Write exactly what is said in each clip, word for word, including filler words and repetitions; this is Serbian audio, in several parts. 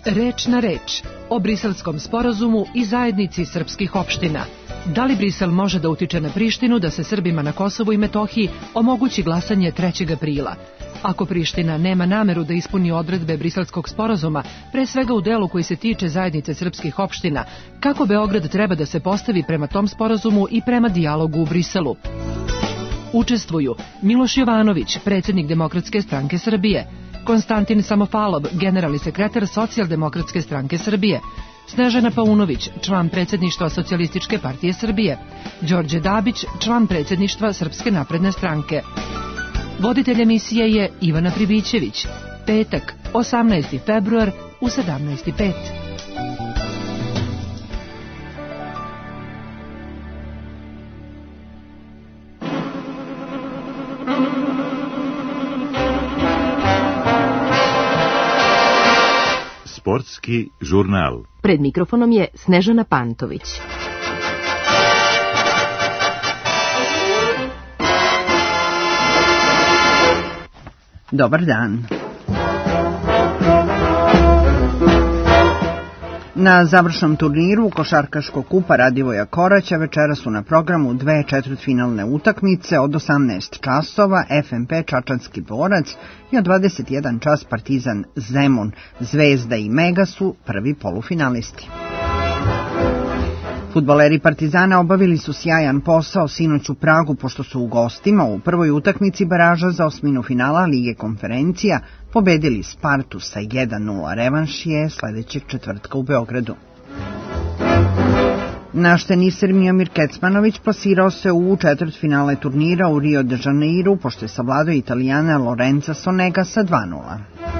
Reč na reč o Briselskom sporazumu i zajednici srpskih opština. Da li Brisel može da utiče na Prištinu da se Srbima na Kosovu i Metohiji omogući glasanje trećeg aprila? Ako Priština nema nameru da ispuni odredbe Briselskog sporazuma, pre svega u delu koji se tiče zajednice srpskih opština, kako Beograd treba da se postavi prema tom sporazumu i prema dijalogu u Briselu? Učestvuju Miloš Jovanović, predsjednik Demokratske stranke Srbije, Konstantin Samofalov, generalni sekretar Socijaldemokratske stranke Srbije, Snežana Paunović, član predsjedništva Socijalističke partije Srbije, Đorđe Dabić, član predsjedništva Srpske napredne stranke. Voditelj emisije je Ivana Pribićević. Petak, osamnaesti februar u sedamnaest i pet. Sportski žurnal. Pred mikrofonom je Snežana Pantović. Dobar dan. Na završnom turniru košarkaškog kupa Radivoja Koraća večera su na programu dve četvrtfinalne utakmice od osamnaest časova, F M P Čačanski Borac i od dvadeset jedan čas Partizan Zemun. Zvezda i Mega su prvi polufinalisti. Fudbaleri Partizana obavili su sjajan posao sinoć u Pragu, pošto su u gostima u prvoj utakmici baraža za osminu finala Lige konferencija pobedili Spartu sa jedan nula. Revanš je sledećeg četvrtka u Beogradu. Naš teniser Miomir Kecmanović plasirao se u četvrtfinale turnira u Rio de Janeiru, pošto je savladao Italijana Lorenza Sonega sa dva nula.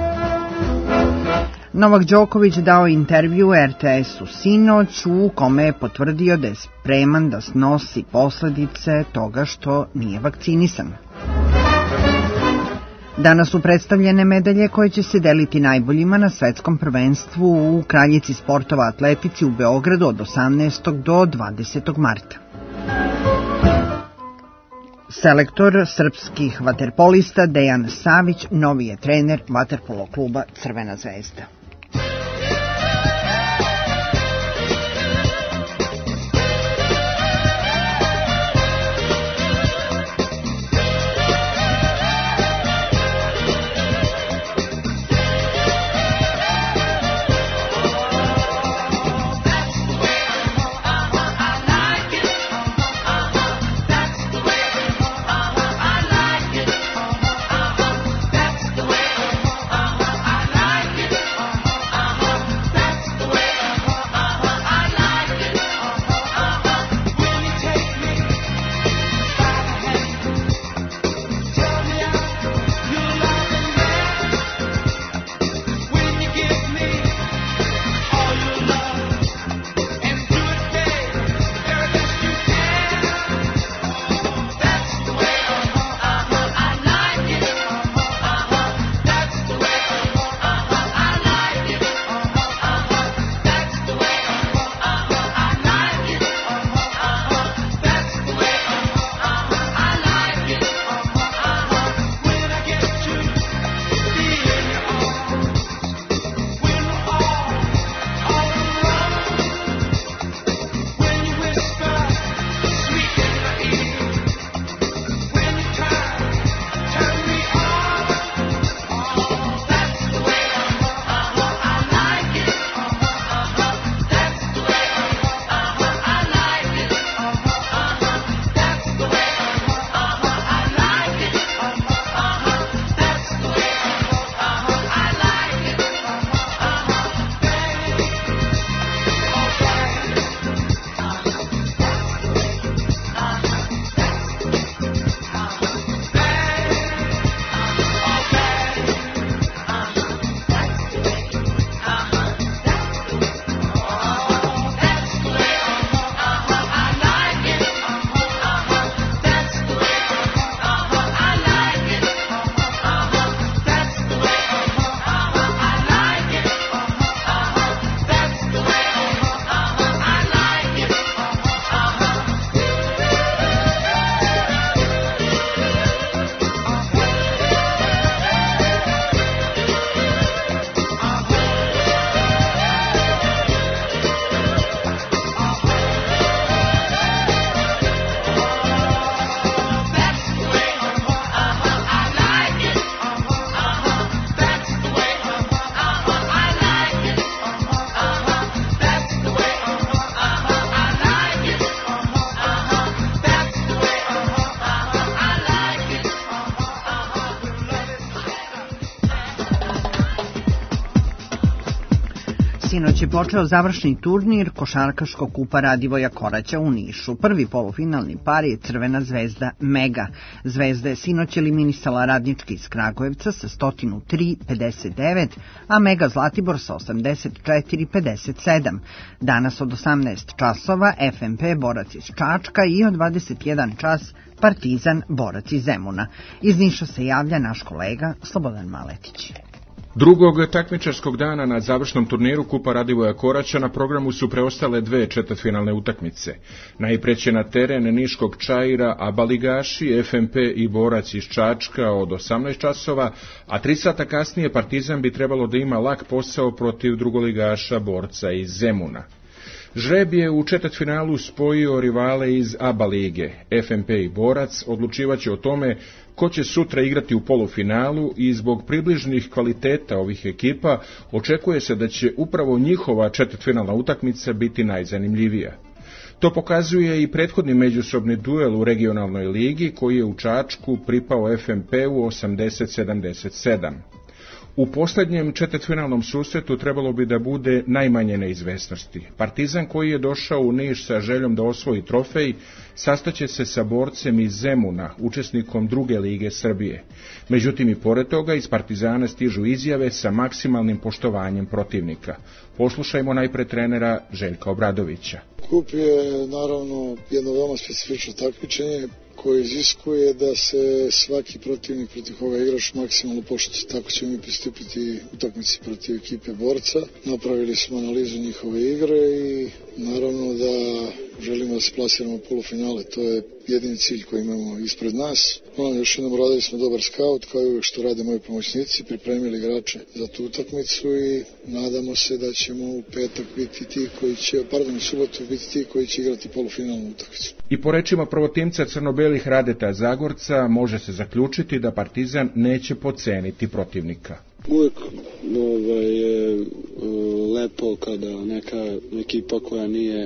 Novak Đoković dao intervju R T S-u sinoć u kome je potvrdio da je spreman da snosi posledice toga što nije vakcinisan. Danas su predstavljene medalje koje će se deliti najboljima na svetskom prvenstvu u Kraljici sportova atletici u Beogradu od osamnaestog do dvadesetog marta. Selektor srpskih vaterpolista Dejan Savić novi je trener vaterpolo kluba Crvena zvezda. Sinoć je počeo završni turnir košarkaškog kupa Radivoja Koraća u Nišu. Prvi polufinalni par je Crvena zvezda Mega. Zvezda je sinoć eliminisala Radnički iz Kragujevca sa sto tri pedeset devet, a Mega Zlatibor sa osamdeset četiri pedeset sedam. Danas od osamnaest časova F M P Borac iz Čačka i od dvadeset jedan čas Partizan Borac iz Zemuna. Iz Niša se javlja naš kolega Slobodan Maletić. Drugog takmičarskog dana na završnom turniru Kupa Radivoja Koraća na programu su preostale dve četvrtfinalne utakmice. Najpre će na teren Niškog Čaira Abaligaši, F M P i Borac iz Čačka od osamnaest časova, a tri sata kasnije Partizan bi trebalo da ima lak posao protiv drugoligaša Borca iz Zemuna. Žreb je u četvrtfinalu spojio rivale iz A B A lige. F M P i Borac odlučivaće o tome ko će sutra igrati u polufinalu i zbog približnih kvaliteta ovih ekipa očekuje se da će upravo njihova četvrtfinalna utakmica biti najzanimljivija. To pokazuje i prethodni međusobni duel u regionalnoj ligi koji je u Čačku pripao F M P-u osamdeset sedamdeset sedam. U posljednjem četvrtfinalnom susretu trebalo bi da bude najmanje neizvesnosti. Partizan, koji je došao u Niš sa željom da osvoji trofej, sastaće se sa Borcem iz Zemuna, učesnikom druge lige Srbije. Međutim, i pored toga iz Partizana stižu izjave sa maksimalnim poštovanjem protivnika. Poslušajmo najpre trenera Željka Obradovića. Kup je naravno jedno veoma specifično takmičenje koje iziskuje da se svaki protivnik protiv koga igraš maksimalno poštuje. Tako ćemo mi pristupiti utakmici protiv ekipe Borca. Napravili smo analizu njihove igre i naravno da želimo da se plasiramo u polufinale. To je jedini cilj koji imamo ispred nas. Ono, još jednom radili smo dobar skaut, kao i uvijek što rade moji pomoćnici, pripremili igrače za tu utakmicu i nadamo se da ćemo u petak biti ti koji će, pardon, u subotu biti ti koji će igrati polufinalnu utakmicu. I po rečima prvotimca crno-belih Radeta Zagorca može se zaključiti da Partizan neće podceniti protivnika. Uvijek ovaj, je lepo kada neka ekipa koja nije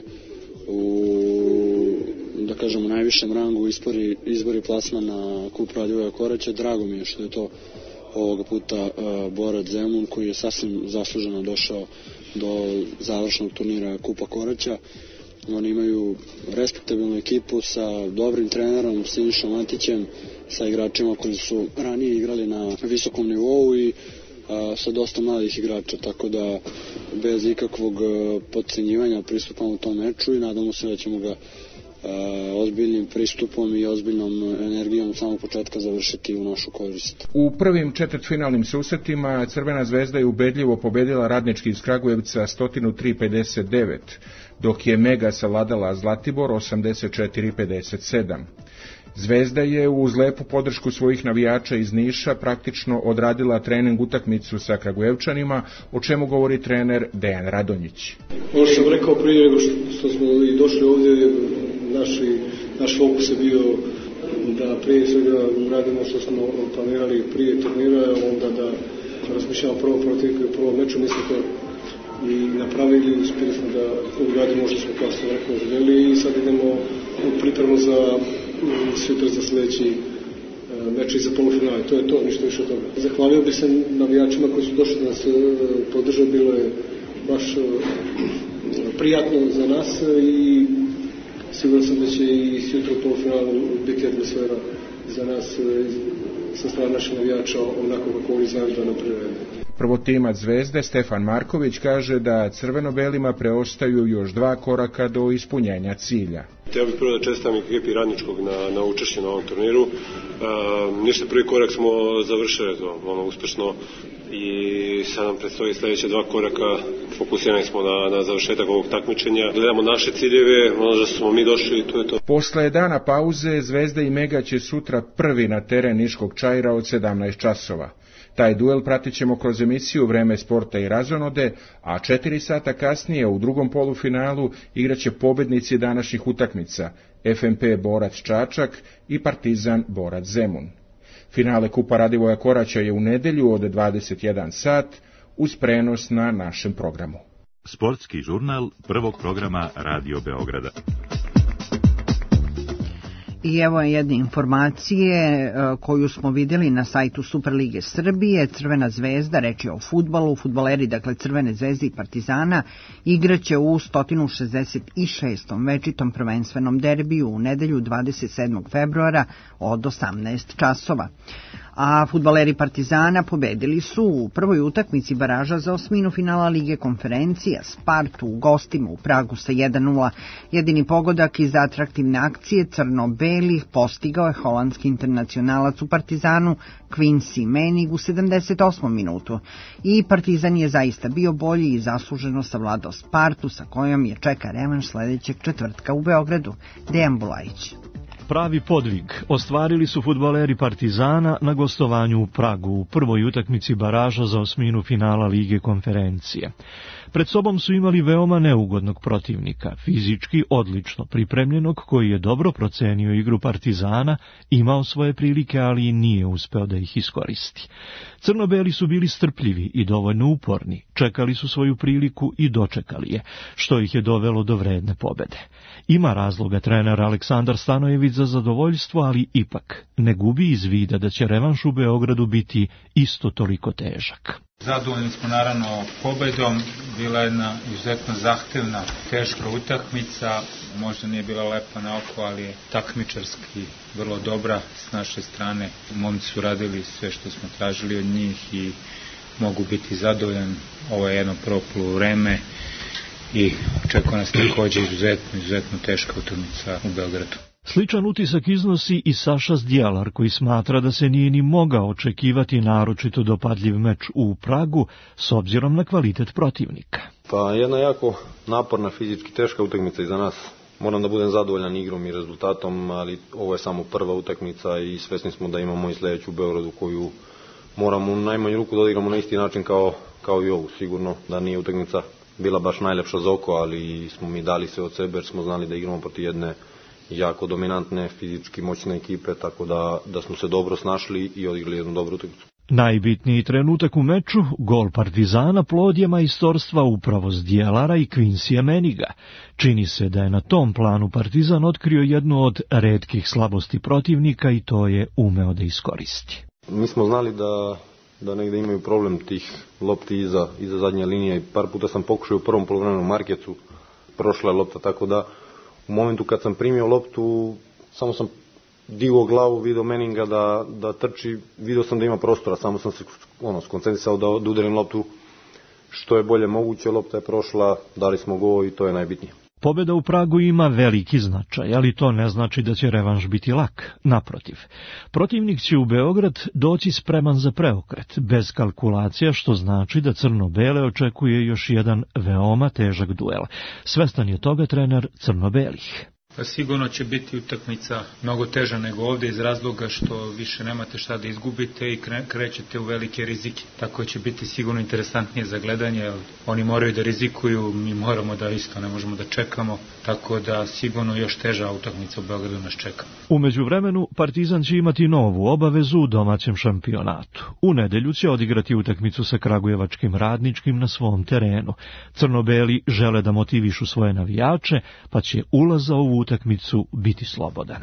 u, da kažemo, najvišem rangu izbori, izbori plasman na Kup Radivoja Koraća. Drago mi je što je to ovoga puta uh, Borac Zemun, koji je sasvim zasluženo došao do završnog turnira Kupa Koraća. Oni imaju respektabilnu ekipu sa dobrim trenerom Sinišom Antićem, sa igračima koji su ranije igrali na visokom nivou i a, sa dosta mladih igrača, tako da bez ikakvog podcenjivanja pristupamo u tom meču i nadamo se da ćemo ga a, ozbiljnim pristupom i ozbiljnom energijom samog početka završiti u našu korist. U prvim četvrtfinalnim susretima Crvena zvezda je ubedljivo pobedila Radnički iz Kragujevca sto tri pedeset devet, dok je Mega savladala Zlatibor osamdeset četiri pedeset sedam. Zvezda je uz lepu podršku svojih navijača iz Niša praktično odradila trening utakmicu sa Kragujevčanima, o čemu govori trener Dejan Radonjić. Ono što sam rekao prije nego što smo i došli ovdje, naši, naš fokus je bio da prije svega radimo što smo planirali prije turnira, onda da razmišljamo prvo protiv prvo meču, mi smo to i napravili, uspjeli smo da uradimo što smo kao sam rekao željeli i sad idemo u pripremu za sutra za sljedeći meč i za polufinale. To je to, ništa više od toga. Zahvalio bih se navijačima koji su došli da nas podrže, bilo je baš prijatno za nas i siguran sam da će i sutra u polufinalu biti atmosfera za nas sa strane naših navijača onako kako oni znaju da nam prirede. Prvotimac Zvezde Stefan Marković kaže da crveno-belima preostaju još dva koraka do ispunjenja cilja. Ja bih prvo da čestitam ekipi Radničkog na, na učešću na ovom turniru. E, ništa, prvi korak smo završili to, ono, uspešno i sad nam predstoji sljedeće dva koraka. Fokusirani smo na, na završetak ovog takmičenja. Gledamo naše ciljeve, ono što smo mi došli i to je to. Posle dana pauze Zvezda i Mega će sutra prvi na teren Niškog Čaira od sedamnaest časova. Taj duel pratit ćemo kroz emisiju Vreme sporta i razonode, a četiri sata kasnije u drugom polufinalu igraće pobednici današnjih utakmica F M P Borac Čačak i Partizan Borac Zemun. Finale Kupa Radivoja Koraća je u nedelju od dvadeset jedan sat uz prenos na našem programu. Sportski žurnal prvog programa Radio Beograda. I evo jedne informacije koju smo vidjeli na sajtu Superlige Srbije. Crvena zvezda, reč je o fudbalu, fudbaleri, dakle Crvene zvezde i Partizana, igraće u sto šezdeset šestom večitom prvenstvenom derbiju u nedelju dvadeset sedmog februara od osamnaest časova. A fudbaleri Partizana pobedili su u prvoj utakmici baraža za osminu finala Lige konferencija Spartu u gostima u Pragu sa jedan nula. Jedini pogodak iz atraktivne akcije crno-belih postigao je holandski internacionalac u Partizanu Quincy Menig u sedamdeset osmom minutu. I Partizan je zaista bio bolji i zasluženo savladao Spartu, sa kojom je čeka revanš sledećeg četvrtka u Beogradu. Dejan Bulajić. Pravi podvig ostvarili su fudbaleri Partizana na gostovanju u Pragu u prvoj utakmici baraža za osminu finala Lige konferencije. Pred sobom su imali veoma neugodnog protivnika, fizički odlično pripremljenog, koji je dobro procenio igru Partizana, imao svoje prilike, ali nije uspeo da ih iskoristi. Crno-beli su bili strpljivi i dovoljno uporni, čekali su svoju priliku i dočekali je, što ih je dovelo do vredne pobede. Ima razloga trener Aleksandar Stanojević za zadovoljstvo, ali ipak ne gubi iz vida da će revanš u Beogradu biti isto toliko težak. Zadovoljni smo naravno pobedom, bila jedna izuzetno zahtevna, teška utakmica, možda nije bila lepa na oko, ali je takmičarski vrlo dobra s naše strane. Momci su radili sve što smo tražili od njih i mogu biti zadovoljan. Ovo je jedno prvo poluvreme i očekuje nas također izuzetno, izuzetno teška utakmica u Beogradu. Sličan utisak iznosi i Saša Zdjelar, koji smatra da se nije ni mogao očekivati naročito dopadljiv meč u Pragu s obzirom na kvalitet protivnika. Pa jedna jako naporna, fizički teška utakmica iza nas. Moram da budem zadovoljan igrom i rezultatom, ali ovo je samo prva utakmica i svesni smo da imamo i sledeću u Beogradu koju moramo u najmanju ruku da odigramo na isti način kao, kao i ovu. Sigurno da nije utakmica bila baš najlepša za oko, ali smo mi dali sve od sebe jer smo znali da igramo protiv jedne jako dominantne, fizički moćne ekipe, tako da, da smo se dobro snašli i odigrali jednu dobru utakmicu. Najbitniji trenutak u meču, gol Partizana, plod je majstorstva upravo Zdjelara i Quincyja Meniga. Čini se da je na tom planu Partizan otkrio jednu od retkih slabosti protivnika i to je umeo da iskoristi. Mi smo znali da, da negde imaju problem tih lopti iza, iza zadnje linije i par puta sam pokušao u prvom poluvremenu Markecu, prošla je lopta, tako da u momentu kad sam primio loptu, samo sam digao glavu, video Meninga da, da trči, video sam da ima prostora, samo sam se ono, skoncentrisao da, da udarim loptu što je bolje moguće, lopta je prošla, dali smo gol i to je najbitnije. Pobjeda u Pragu ima veliki značaj, ali to ne znači da će revanš biti lak. Naprotiv, protivnik će u Beograd doći spreman za preokret, bez kalkulacija, što znači da crno-bele očekuje još jedan veoma težak duel. Svestan je toga trener crno-belih. Sigurno će biti utakmica mnogo teža nego ovdje iz razloga što više nemate šta da izgubite i krećete u velike rizike. Tako će biti sigurno interesantnije za gledanje, jer oni moraju da rizikuju, mi moramo da isto ne možemo da čekamo, tako da sigurno još teža utakmica u Beogradu nas čeka. U međuvremenu Partizan će imati novu obavezu u domaćem šampionatu. U nedelju će odigrati utakmicu sa kragujevačkim Radničkim na svom terenu. Crno-beli žele da motivišu svoje navijače, pa će ulaz za ovu utakmicu biti slobodan.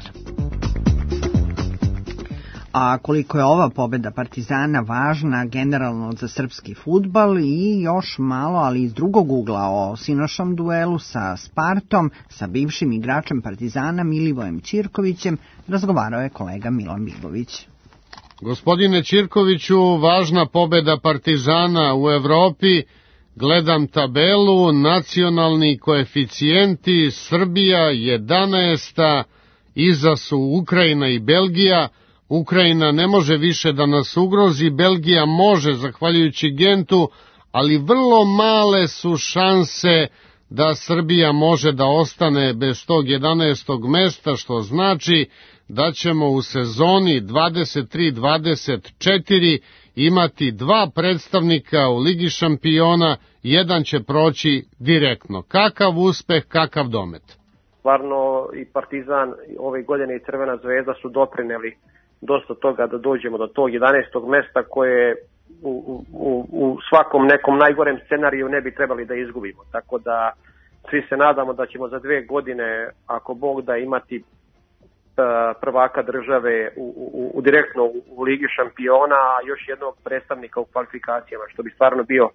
A koliko je ova pobjeda Partizana važna generalno za srpski fudbal i još malo, ali iz drugog ugla, o sinošnom duelu sa Spartom, sa bivšim igračem Partizana Milivojem Ćirkovićem, razgovarao je kolega Milan Bilović. Gospodine Ćirkoviću, važna pobjeda Partizana u Evropi. Gledam tabelu, nacionalni koeficijenti, Srbija jedanaesta, iza su Ukrajina i Belgija. Ukrajina ne može više da nas ugrozi, Belgija može zahvaljujući Gentu, ali vrlo male su šanse da Srbija može da ostane bez tog jedanaestog mesta, što znači da ćemo u sezoni dvadeset tri dvadeset četiri imati dva predstavnika u Ligi šampiona, jedan će proći direktno. Kakav uspeh, kakav domet? Stvarno i Partizan ove godine i Crvena zvezda su doprineli dosta toga da dođemo do tog jedanaestog mesta koje u, u, u svakom nekom najgorem scenariju ne bi trebali da izgubimo. Tako da svi se nadamo da ćemo za dve godine, ako Bog da, imati prvaka države u, u, u direktno u, u Ligi šampiona, a još jednog predstavnika u kvalifikacijama, što bi stvarno bio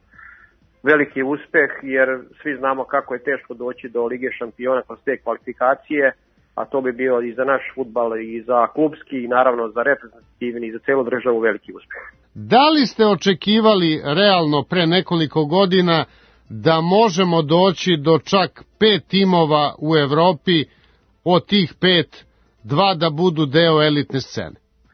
veliki uspeh, jer svi znamo kako je teško doći do Lige šampiona kroz te kvalifikacije, a to bi bio i za naš fudbal i za klubski i naravno za reprezentativni i za celu državu veliki uspeh. Da li ste očekivali realno pre nekoliko godina da možemo doći do čak pet timova u Evropi, od tih pet, dva da budu deo elitne scene?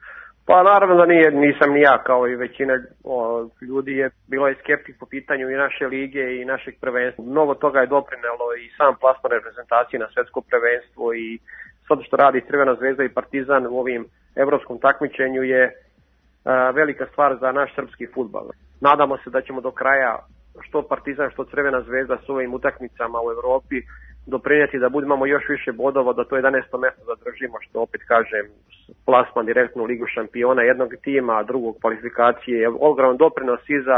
Pa naravno da nije, nisam ni ja, kao i većina o, ljudi je bilo je skeptik po pitanju i naše lige i našeg prvenstva. Mnogo toga je doprinelo i sam plasman reprezentacije na svetsko prvenstvo i sad što radi Crvena zvezda i Partizan u ovim evropskom takmičenju je a, velika stvar za naš srpski fudbal. Nadamo se da ćemo do kraja što Partizan što Crvena zvezda s ovim utakmicama u Evropi doprinijeti da budemo još više bodova, da to jedanaesto mesto zadržimo, što opet kažem plasman direktno u Ligu šampiona jednog tima, a drugog kvalifikacije je ogroman doprinos i za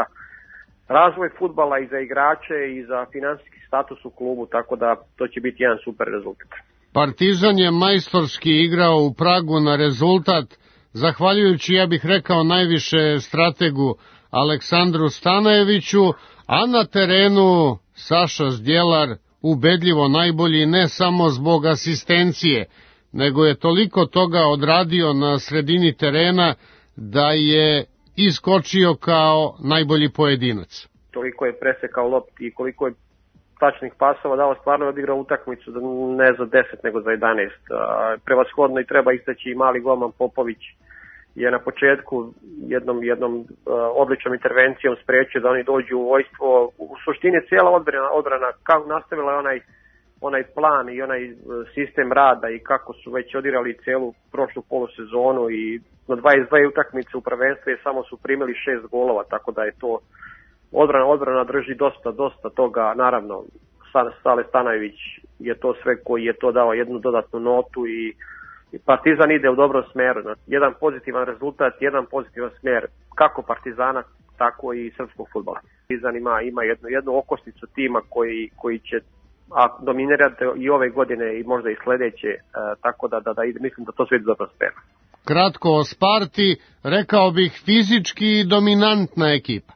razvoj fudbala i za igrače i za finansijski status u klubu, tako da to će biti jedan super rezultat. Partizan je majstorski igrao u Pragu na rezultat, zahvaljujući, ja bih rekao, najviše strategu Aleksandru Stanojeviću, a na terenu Saša Zdjelar ubedljivo najbolji ne samo zbog asistencije, nego je toliko toga odradio na sredini terena da je iskočio kao najbolji pojedinac. Toliko je presekao lopti i koliko je tačnih pasova dao, stvarno je odigrao utakmicu ne za deset nego za jedanaest. Prevashodno i treba istaći mali golman Popović je na početku jednom jednom uh, odličnom intervencijom sprečio da oni dođu u vojstvo. U suštini cijela odbrana, odbrana kako nastavila je onaj, onaj plan i onaj sistem rada i kako su već odigrali celu prošlu polusezonu i na dvadeset dve utakmice u prvenstvu je samo su primili šest golova, tako da je to odbrana, odbrana drži dosta, dosta toga. Naravno, Stale Stanojević je to sve koji je to dao jednu dodatnu notu i Partizan ide u dobrom smeru. Jedan pozitivan rezultat, jedan pozitivan smer kako Partizana, tako i srpskog fudbala. Partizan ima, ima jednu, jednu okosnicu tima koji, koji će a, dominirati i ove godine i možda i sledeće, e, tako da, da, da mislim da to sve ide u dobrom smeru. Kratko o Sparti, rekao bih fizički dominantna ekipa.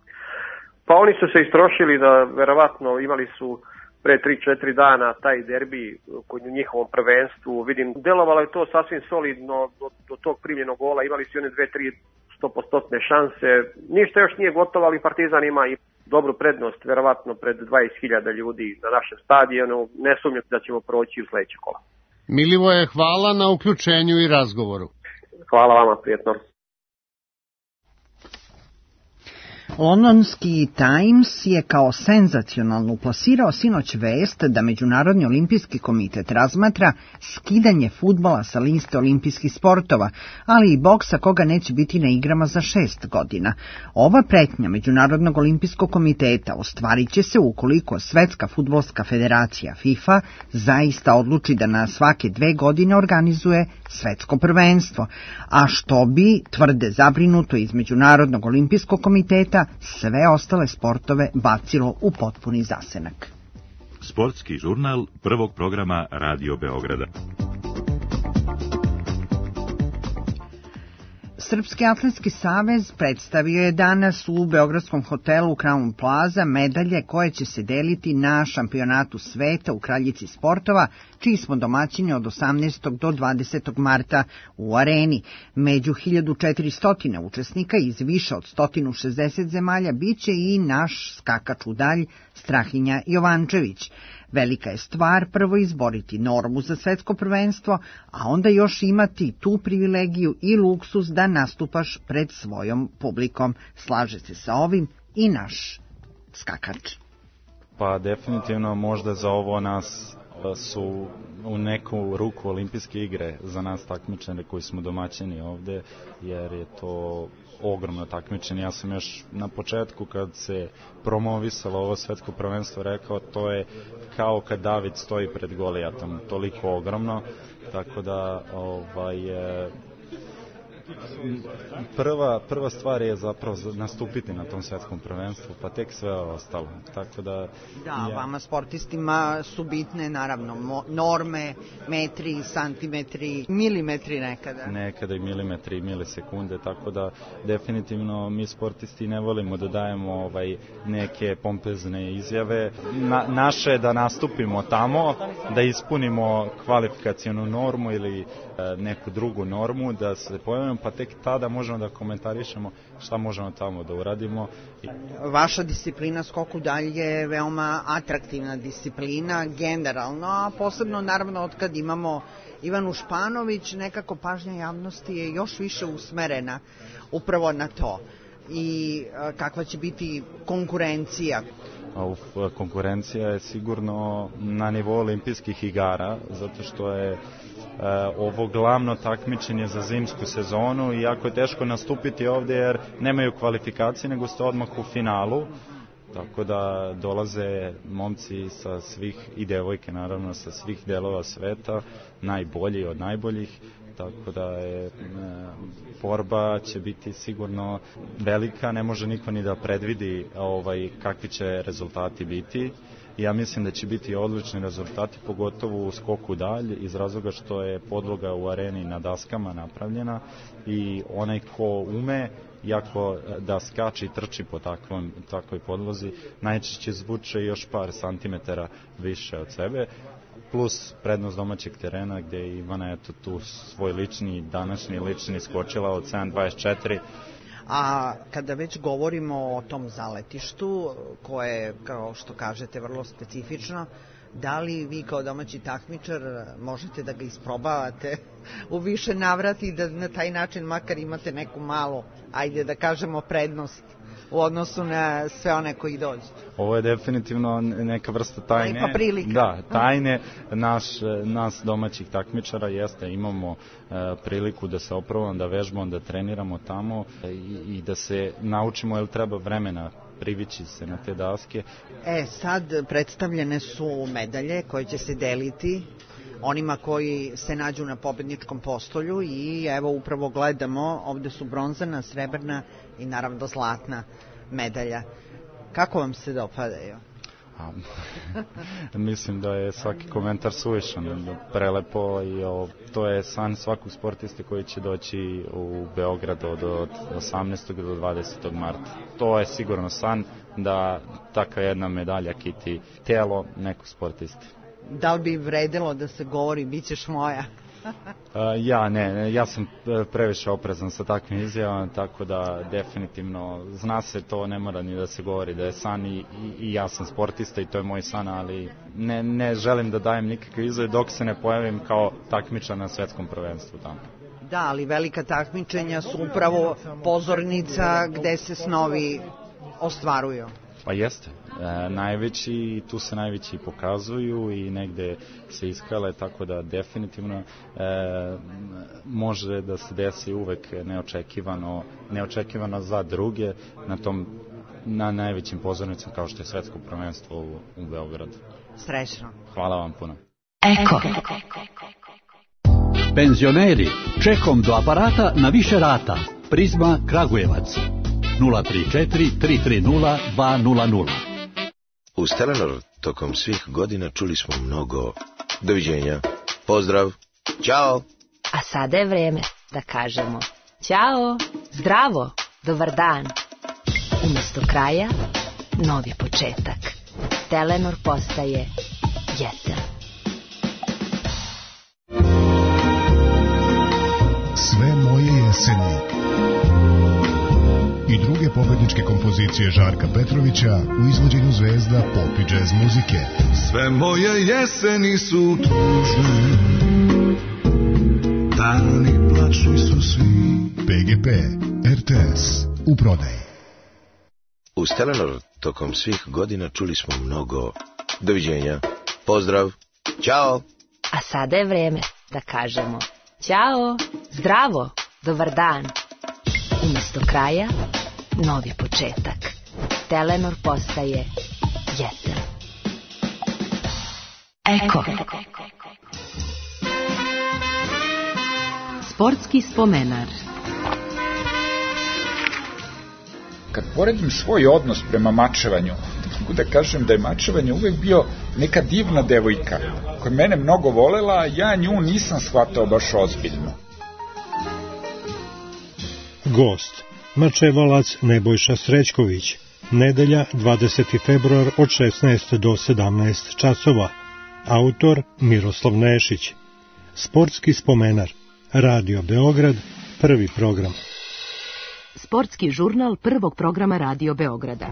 Pa oni su se istrošili da verovatno imali su pre tri četiri dana taj derbi kod njihovom prvenstvu. Vidim, delovalo je to sasvim solidno do, do tog primljenog gola. Imali su one dve, tri stopostotne šanse. Ništa još nije gotovo, ali Partizan ima i dobru prednost, verovatno pred dvadeset hiljada ljudi na našem stadionu. Ne sumnjam da ćemo proći u sledeće kola. Milivoje, hvala na uključenju i razgovoru. Hvala vama, prijetno. Londonski Times je kao senzacionalno plasirao sinoć vest da Međunarodni olimpijski komitet razmatra skidanje fudbala sa liste olimpijskih sportova, ali i boksa koga neće biti na igrama za šest godina. Ova pretnja Međunarodnog olimpijskog komiteta ostvarit će se ukoliko Svetska fudbalska federacija FIFA zaista odluči da na svake dve godine organizuje svetsko prvenstvo, a što bi, tvrde zabrinuto iz Međunarodnog olimpijskog komiteta, sve ostale sportove bacilo u potpuni zasenak. Sportski žurnal prvog programa Radio Beograda. Srpski atletski savez predstavio je danas u beogradskom hotelu Crown Plaza medalje koje će se deliti na šampionatu sveta u Kraljici sportova, čiji smo domaćini od osamnaestog do dvadesetog marta u areni. Među hiljadu četiristo učesnika iz više od sto šezdeset zemalja biće i naš skakač u dalj Strahinja Jovančević. Velika je stvar prvo izboriti normu za svetsko prvenstvo, a onda još imati tu privilegiju i luksus da nastupaš pred svojom publikom. Slaže se sa ovim i naš skakač. Pa definitivno možda za ovo nas su u neku ruku olimpijske igre za nas takmičare koji smo domaćini ovde, jer je to ogromno takmičenje. Ja sam još na početku kad se promovisalo ovo svetsko prvenstvo rekao to je kao kad David stoji pred Golijatom, toliko ogromno, tako da ovaj, Prva, prva stvar je zapravo nastupiti na tom svjetskom prvenstvu, pa tek sve ostalo. Tako da, da, ja... vama sportistima su bitne naravno norme, metri, santimetri, milimetri nekada. Nekada i milimetri i milisekunde, tako da definitivno mi sportisti ne volimo da dajemo ovaj, neke pompezne izjave. Na, naše je da nastupimo tamo, da ispunimo kvalifikacionu normu ili e, neku drugu normu, da se pojavimo, pa tek tada možemo da komentarišemo šta možemo tamo da uradimo. Vaša disciplina skok u dalj je veoma atraktivna disciplina generalno, a posebno naravno od kad imamo Ivanu Španović, nekako pažnja javnosti je još više usmerena upravo na to. I kakva će biti konkurencija? Konkurencija je sigurno na nivou olimpijskih igara, zato što je ovo glavno takmičenje za zimsku sezonu i jako je teško nastupiti ovdje jer nemaju kvalifikacije, nego ste odmah u finalu, tako da dolaze momci sa svih, i devojke naravno, sa svih delova sveta, najbolji od najboljih, tako da je borba će biti sigurno velika, ne može niko ni da predvidi ovaj, kakvi će rezultati biti. Ja mislim da će biti odlični rezultati, pogotovo u skoku dalj, iz razloga što je podloga u areni na daskama napravljena i onaj ko ume jako da skače i trči po takvom, takvoj podlozi, najčešće zvuče još par santimetara više od sebe, plus prednost domaćeg terena gdje je Ivana eto tu svoj lični, današnji lični skočila od sedam dvadeset četiri. A kada već govorimo o tom zaletištu, koje je, kao što kažete, vrlo specifično, da li vi kao domaći takmičar možete da ga isprobavate u više navrati i da na taj način makar imate neku malu, ajde da kažemo, prednost u odnosu na sve one koji dođu? Ovo je definitivno neka vrsta tajne. Pa prilika. Da, tajne naš, nas domaćih takmičara jeste, imamo e, priliku da se oprobamo, da vežbamo, da treniramo tamo i, i da se naučimo, jer treba vremena privići se na te daske. E, sad predstavljene su medalje koje će se deliti onima koji se nađu na pobedničkom postolju i evo upravo gledamo, ovde su bronzana, srebrna i naravno zlatna medalja. Kako vam se dopadaju? A, mislim da je svaki komentar suvišan, prelepo i o, to je san svakog sportiste koji će doći u Beograd od, od osamnaestog do dvadesetog marta. To je sigurno san da takva jedna medalja kiti telo nekog sportiste. Da li bi vredilo da se govori bit ćeš moja? Uh, ja ne, ja sam previše oprezan sa takvim izjavama, tako da definitivno zna se to, ne mora ni da se govori da je san i, i, i ja sam sportista i to je moj san, ali ne, ne želim da dajem nikakve izjave dok se ne pojavim kao takmičar na svetskom prvenstvu tamo. Da, ali velika takmičenja su upravo pozornica gde se snovi ostvaruju. Pa jeste, e, najveći, tu se najveći pokazuju i negde se iskale, tako da definitivno e, može da se desi uvek neočekivano, neočekivano za druge na tom, na najvećim pozornicama kao što je svetsko prvenstvo u, u Beogradu. Srećno. Hvala vam puno. Eko. Penzioneri, čekom do aparata na više rata. Prizma Kragujevac. nula tri četiri tri tri nula dva nula nula. Uz Telenor tokom svih godina čuli smo mnogo doviđenja, pozdrav, ćao. A sada je vreme da kažemo ćao, zdravo, dobar dan. Umesto kraja, novi početak. Telenor postaje jesen. Sve moje jeseni i druge pobedničke kompozicije Žarka Petrovića u izvođenju zvezda pop i džez muzike. Sve moje jeseni su tužne, dani plačni su svi. P G P, R T S, u prodaji. Uz Telenor tokom svih godina čuli smo mnogo doviđenja, pozdrav, ćao. A sada je vreme da kažemo ćao, zdravo, dobar dan. Umesto kraja, novi početak. Telenor postaje jesen. Eko. Sportski spomenar. Kad poredim svoj odnos prema mačevanju, mogu da kažem da je mačevanje uvek bio neka divna devojka koja mene mnogo volela, a ja nju nisam shvatao baš ozbiljno. Gost, mačevalac Nebojša Srećković, nedelja dvadeseti februar od šesnaest do sedamnaest časova. Autor Miroslav Nešić. Sportski spomenar. Radio Beograd, prvi program. Sportski žurnal prvog programa Radio Beograda.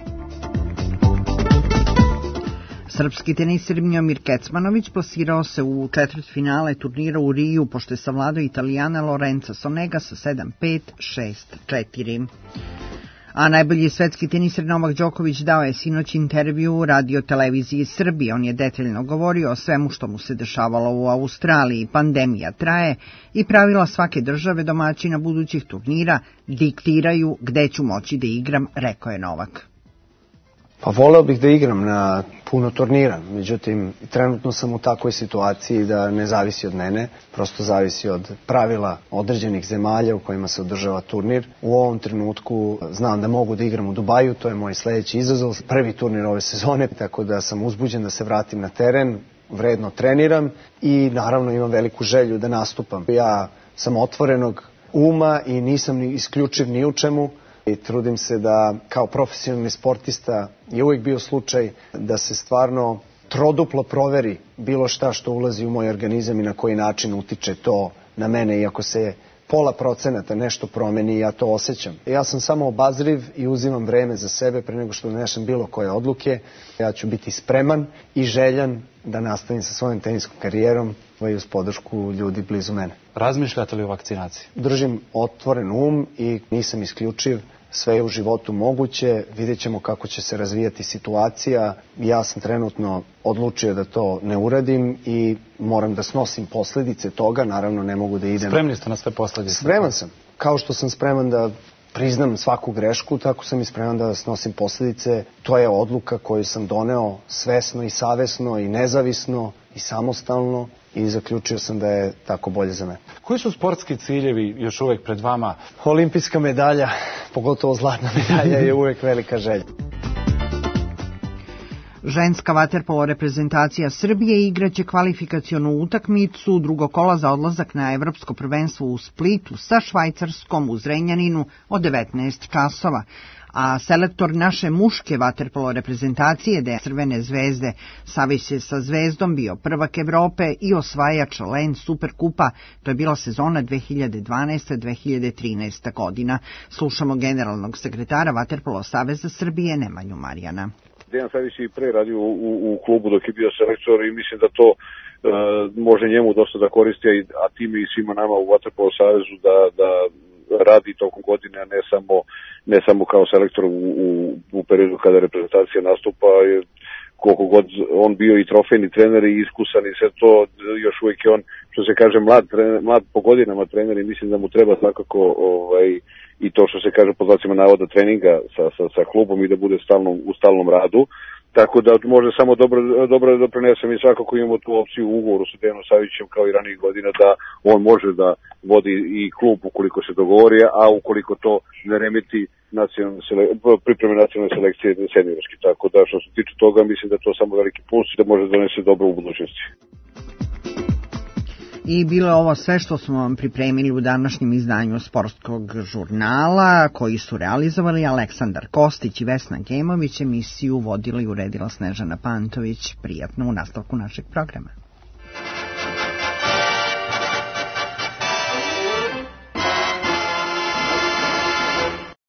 Srpski teniser Miomir Kecmanović plasirao se u četvrtfinale turnira u Riju pošto je savladao Italijana Lorenza Sonega sa sedam pet šest četiri. A najbolji svetski teniser Novak Đoković dao je sinoć intervju radio televiziji Srbije. On je detaljno govorio o svemu što mu se dešavalo u Australiji. Pandemija traje i pravila svake države domaćina budućih turnira diktiraju gde ću moći da igram, rekao je Novak. Pa voleo bih da igram na puno turnira, međutim trenutno sam u takvoj situaciji da ne zavisi od mene, prosto zavisi od pravila određenih zemalja u kojima se održava turnir. U ovom trenutku znam da mogu da igram u Dubaju, to je moj sledeći izazov, prvi turnir ove sezone, tako da sam uzbuđen da se vratim na teren, vredno treniram i naravno imam veliku želju da nastupam. Ja sam otvorenog uma i nisam ni isključiv ni u čemu. I trudim se da kao profesionalni sportista je uvijek bio slučaj da se stvarno troduplo proveri bilo šta što ulazi u moj organizam i na koji način utiče to na mene, iako se pola procenata nešto promeni, ja to osjećam. Ja sam samo obazriv i uzimam vreme za sebe pre nego što donesem bilo koje odluke. Ja ću biti spreman i željan da nastavim sa svojom teniskom karijerom i uz podršku ljudi blizu mene. Razmišljate li o vakcinaciji? Držim otvoren um i nisam isključiv. Sve je u životu moguće, vidjet ćemo kako će se razvijati situacija. Ja sam trenutno odlučio da to ne uradim i moram da snosim posljedice toga, naravno ne mogu da idem. Spremni ste na sve posljedice? Spreman sam. Kao što sam spreman da priznam svaku grešku, tako sam i spreman da snosim posljedice. To je odluka koju sam doneo svesno i savesno i nezavisno i samostalno i zaključio sam da je tako bolje za mene. Koji su sportski ciljevi još uvek pred vama? Olimpijska medalja, pogotovo zlatna medalja, je uvek velika želja. Ženska vaterpolo reprezentacija Srbije igraće kvalifikacionu utakmicu drugog kola za odlazak na evropsko prvenstvo u Splitu sa Švajcarskom u Zrenjaninu od devetnaest časova. A selektor naše muške vaterpolo reprezentacije, da je Crvene zvezde, Savić je sa Zvezdom bio prvak Evrope i osvajač Len Superkupa. To je bila sezona dve hiljade dvanaesta do dve hiljade trinaesta godina. Slušamo generalnog sekretara Vaterpolo saveza Srbije Nemanju Marijana. Dejan Savić je i pre radio u, u, u klubu dok je bio selektor i mislim da to e, može njemu dosta da koristi, a time i svima nama u Vaterpolo savezu da, da radi tokom godine, a ne samo, ne samo kao selektor u, u, u periodu kada reprezentacija nastupa. Jer koliko god on bio i trofejni trener i iskusan i sve to, još uvijek je on, što se kaže, mlad, trener, mlad po godinama trener i mislim da mu treba svakako ovaj, i to što se kaže pod znacima navoda treninga sa, sa, sa klubom i da bude stalno, u stalnom radu. Tako da može samo dobro, dobro da doprinesem i svakako imamo tu opciju u ugovoru sa Dejanom Savićem kao i ranijih godina da on može da vodi i klub ukoliko se dogovori, a ukoliko to ne remeti pripreme nacionalne selekcije seniorski. Tako da što se tiče toga mislim da je to samo veliki plus i da može da donese dobro u budućnosti. I bilo je ovo sve što smo vam pripremili u današnjem izdanju sportskog žurnala, koji su realizovali Aleksandar Kostić i Vesna Gemović. Emisiju vodila i uredila Snežana Pantović. Prijatno u nastavku našeg programa.